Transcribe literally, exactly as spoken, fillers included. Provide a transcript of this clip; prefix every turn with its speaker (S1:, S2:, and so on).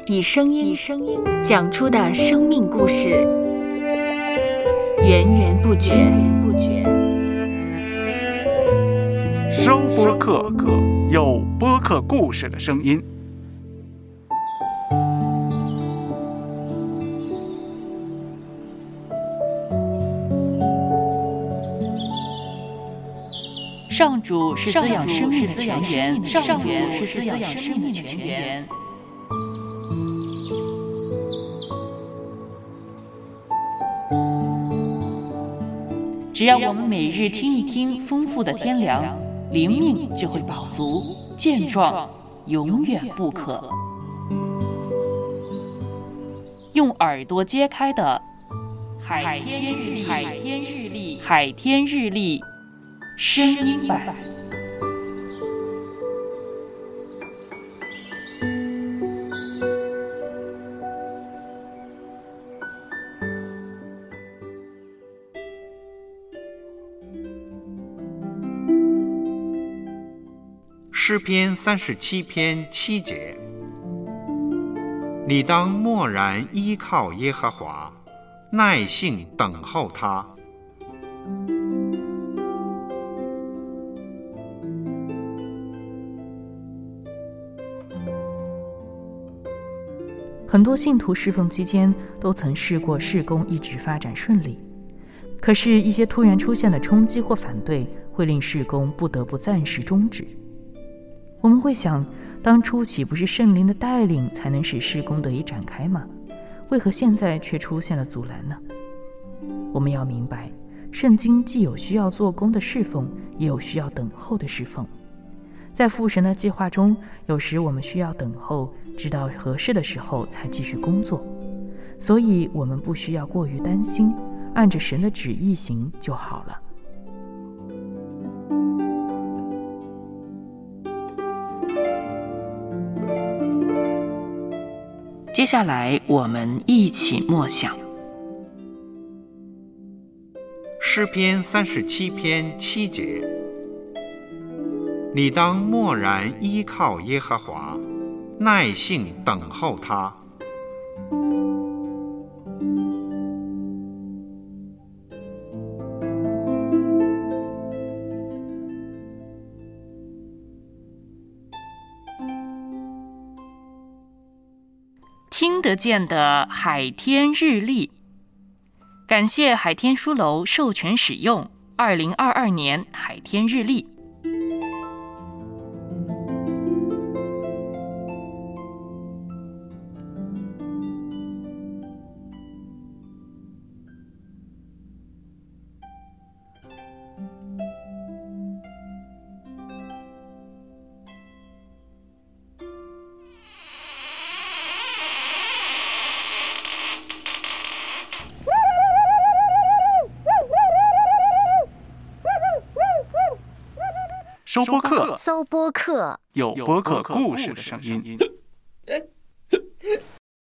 S1: 以声音讲出的生命故事，源源不绝。
S2: 收播客，有播客故事的声音。
S3: 上主是滋养生命的泉源，上主是滋养生命的泉源。只要我们每日听一听丰富的天粮，灵命就会饱足健壮，永远不渴。用耳朵揭开的海天日历，海天日历，海天日历声音版。
S4: 诗篇三十七篇七节，你当默然依靠耶和华，耐性等候他。
S3: 很多信徒侍奉期间都曾试过事工一直发展顺利，可是一些突然出现的冲击或反对会令事工不得不暂时终止。我们会想，当初岂不是圣灵的带领才能使事工得以展开吗？为何现在却出现了阻拦呢？我们要明白，圣经既有需要做工的侍奉，也有需要等候的侍奉。在父神的计划中，有时我们需要等候，直到合适的时候才继续工作。所以我们不需要过于担心，按着神的旨意行就好了。接下来我们一起默想
S4: 诗篇三十七篇七节，你当默然依靠耶和华，耐性等候他。
S3: 听得见的海天日历，感谢海天书楼授权使用二零二二年海天日历。
S2: 收播客，
S1: 搜播客，
S2: 有播客故事的声音。